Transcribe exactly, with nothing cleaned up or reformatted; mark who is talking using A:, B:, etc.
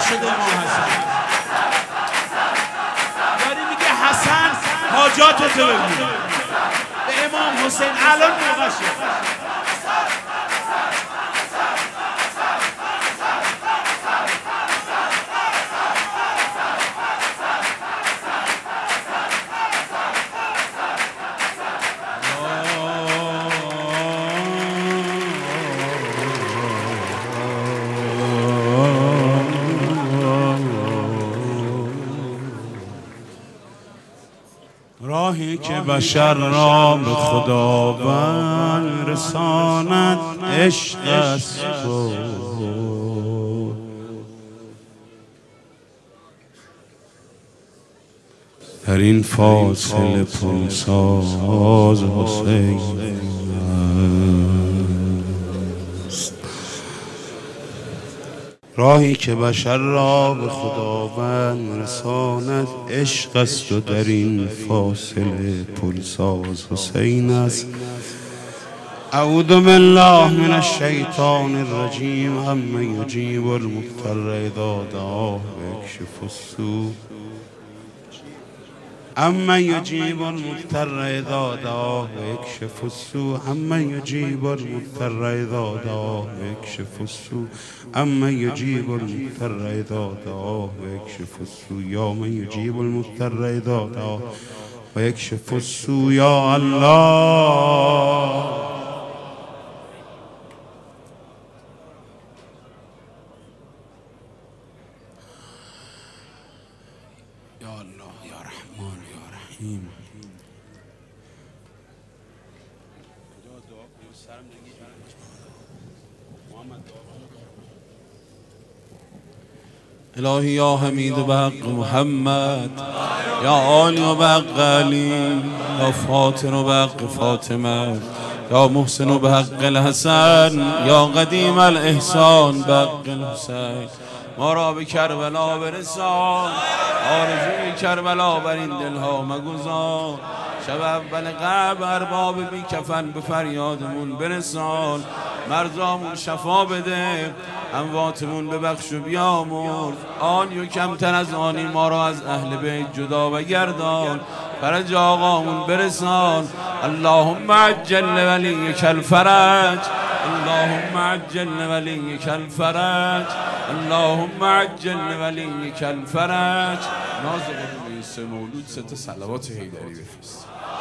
A: شده امام حسن. داری میگه حسن حاجاتتو بگو به امام حسین الان موقعشه. راهی که بشر را به خداوند رساند عشق است تو، در این فاصله پلساز حسین است. راهی که بشر را به خداوند رساند عشق است و در این فاصله پلساز حسین است. اعوذ بالله من الشیطان الرجیم. اما یجیب المضطر اذا دعاه ویکشف السوء. اما یجیب المضطر اذا دعاه ویکشف السوء. اما یجیب المضطر اذا دعاه ویکشف السوء. اما یجیب المضطر اذا دعاه ویکشف السوء. یا من یجیب المضطر اذا دعاه ویکشف السوء. یا الله. یا الله یا رحمان یا رحیم. الهی یا حمید و بحق محمد، یا عالی و بحق علی، یا فاطر و بحق فاطمه، یا محسن و بحق الحسن، یا قدیم الاحسان بحق الحسین. ما را به کربلا برسان، آرزوی کربلا بر این دلها مگذار. شب اول قبل ارباب بی کفن به فریادمون برسان. مرزامون شفا بده، امواتمون ببخش و بیامرز. آنی و کمتر از آنی ما را از اهل بیت جدا و گردان. فرج آقامون برسان. اللهم عجل ولیک الفرج، اللهم عجل ولیک الفرج، اللهم عجل ولیک الفرج. ناز قدوم سه مولود سه تا صلوات حیدری بفرست.